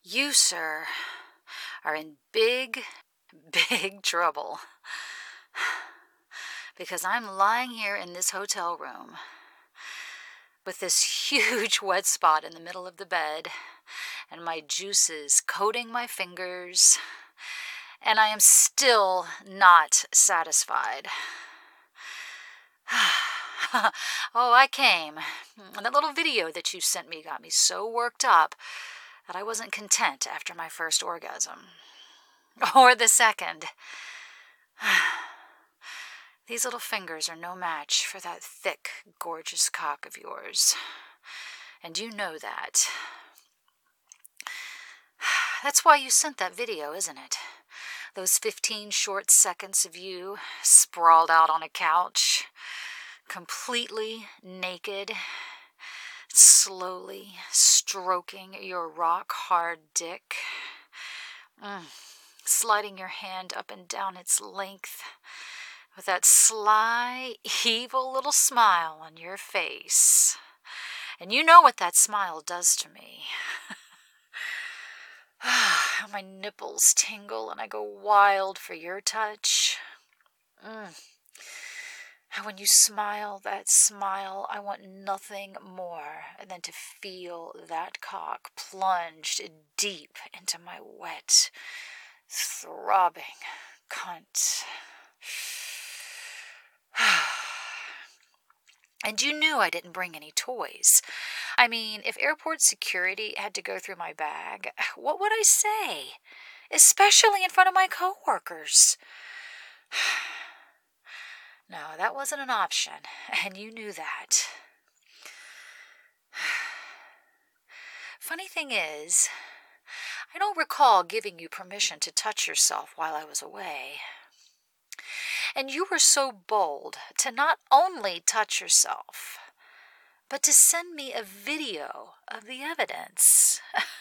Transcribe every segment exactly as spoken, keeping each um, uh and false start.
You, sir, are in big, big trouble. Because I'm lying here in this hotel room with this huge wet spot in the middle of the bed, and my juices coating my fingers, and I am still not satisfied. Oh, I came. And that little video that you sent me got me so worked up that I wasn't content after my first orgasm. Or the second. These little fingers are no match for that thick, gorgeous cock of yours. And you know that. That's why you sent that video, isn't it? Those fifteen short seconds of you sprawled out on a couch, completely naked, slowly stroking your rock-hard dick, mm, sliding your hand up and down its length, with that sly, evil little smile on your face. And you know what that smile does to me. How my nipples tingle and I go wild for your touch. Mm. And when you smile that smile, I want nothing more than to feel that cock plunged deep into my wet, throbbing cunt. And you knew I didn't bring any toys. I mean, if airport security had to go through my bag, what would I say? Especially in front of my coworkers. No, that wasn't an option, and you knew that. Funny thing is, I don't recall giving you permission to touch yourself while I was away. And you were so bold to not only touch yourself, but to send me a video of the evidence.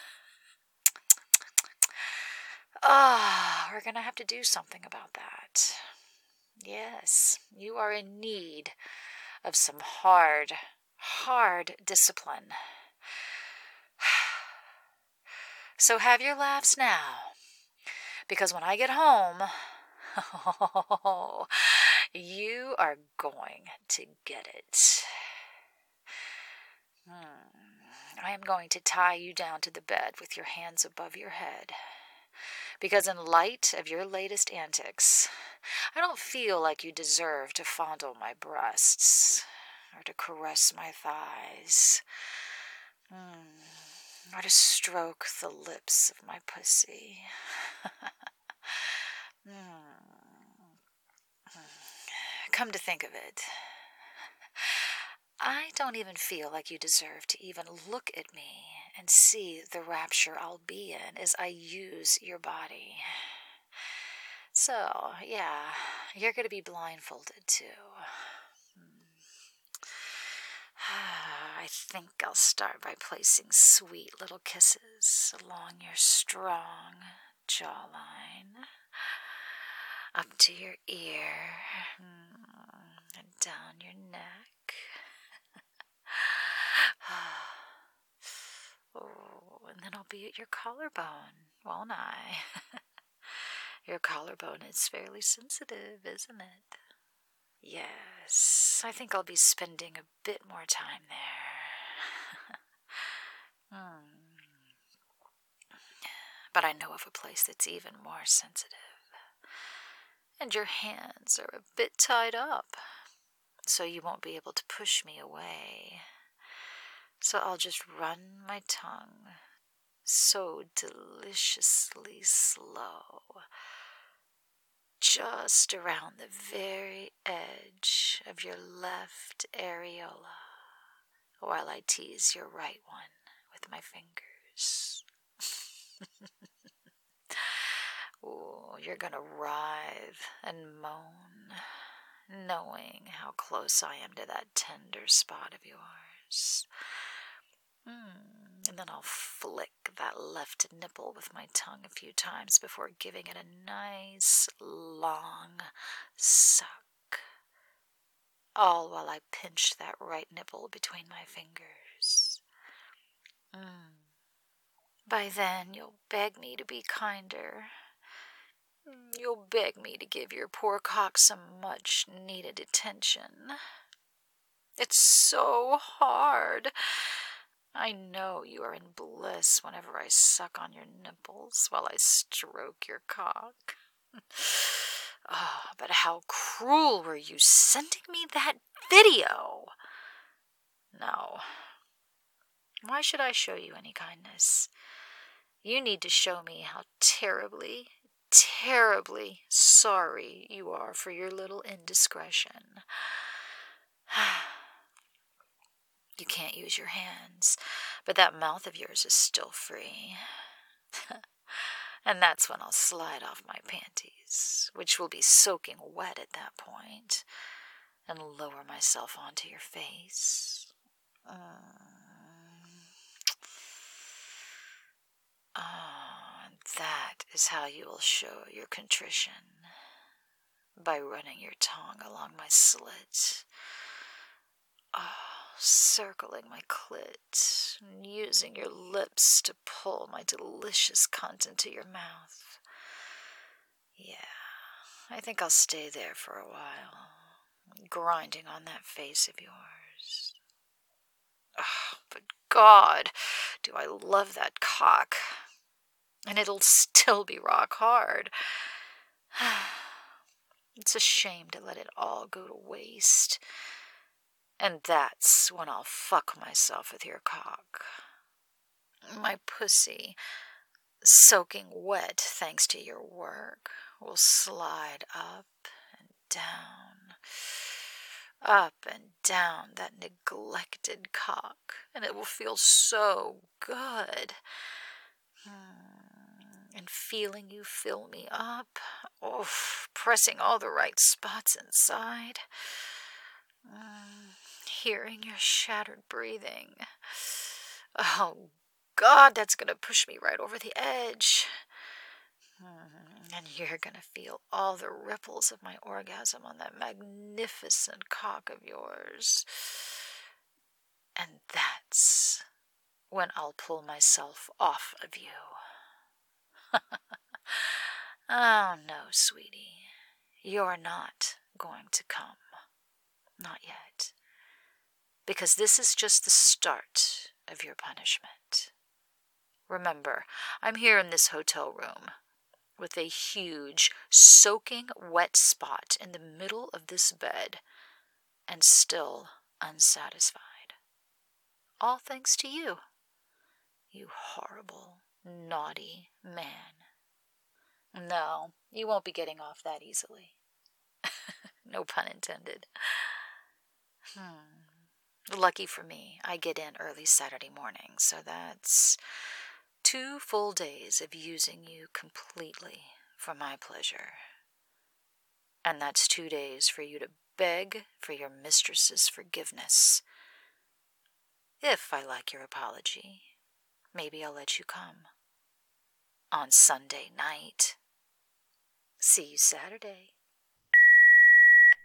Ah, oh, we're going to have to do something about that. Yes, you are in need of some hard, hard discipline. So have your laughs now, because when I get home, oh, you are going to get it. Hmm. I am going to tie you down to the bed with your hands above your head, because in light of your latest antics, I don't feel like you deserve to fondle my breasts, or to caress my thighs, mm, or to stroke the lips of my pussy. mm. Come to think of it, I don't even feel like you deserve to even look at me and see the rapture I'll be in as I use your body. So, yeah, you're going to be blindfolded too. I think I'll start by placing sweet little kisses along your strong jawline, up to your ear, and down your neck. Oh, and then I'll be at your collarbone, won't I? Your collarbone is fairly sensitive, isn't it? Yes, I think I'll be spending a bit more time there. hmm. But I know of a place that's even more sensitive. And your hands are a bit tied up, so you won't be able to push me away. So I'll just run my tongue so deliciously slow, just around the very edge of your left areola, while I tease your right one with my fingers. Ooh, you're gonna writhe and moan, knowing how close I am to that tender spot of yours. Mm, and then I'll flick that left nipple with my tongue a few times before giving it a nice, long suck, all while I pinch that right nipple between my fingers. Mm. By then, you'll beg me to be kinder. You'll beg me to give your poor cock some much needed attention. It's so hard. I know you are in bliss whenever I suck on your nipples while I stroke your cock. Oh, but how cruel were you sending me that video? No. Why should I show you any kindness? You need to show me how terribly, terribly sorry you are for your little indiscretion. You can't use your hands, but that mouth of yours is still free. And that's when I'll slide off my panties, which will be soaking wet at that point, and lower myself onto your face. Mm. Oh, and that is how you will show your contrition, by running your tongue along my slit. Oh, circling my clit, and using your lips to pull my delicious cunt into your mouth. Yeah, I think I'll stay there for a while, grinding on that face of yours. Oh, but God, do I love that cock. And it'll still be rock hard. It's a shame to let it all go to waste. And that's when I'll fuck myself with your cock. My pussy, soaking wet thanks to your work, will slide up and down, up and down that neglected cock, and it will feel so good. And feeling you fill me up, oh, pressing all the right spots inside, mm, hearing your shattered breathing. Oh, God, that's going to push me right over the edge. And you're going to feel all the ripples of my orgasm on that magnificent cock of yours. And that's when I'll pull myself off of you. Oh, no, sweetie. You're not going to come. Not yet. Because this is just the start of your punishment. Remember, I'm here in this hotel room with a huge, soaking wet spot in the middle of this bed, and still unsatisfied. All thanks to you, you horrible, naughty man. No, you won't be getting off that easily. No pun intended. Hmm. Lucky for me, I get in early Saturday morning, so that's two full days of using you completely for my pleasure. And that's two days for you to beg for your mistress's forgiveness. If I like your apology, maybe I'll let you come. On Sunday night. See you Saturday.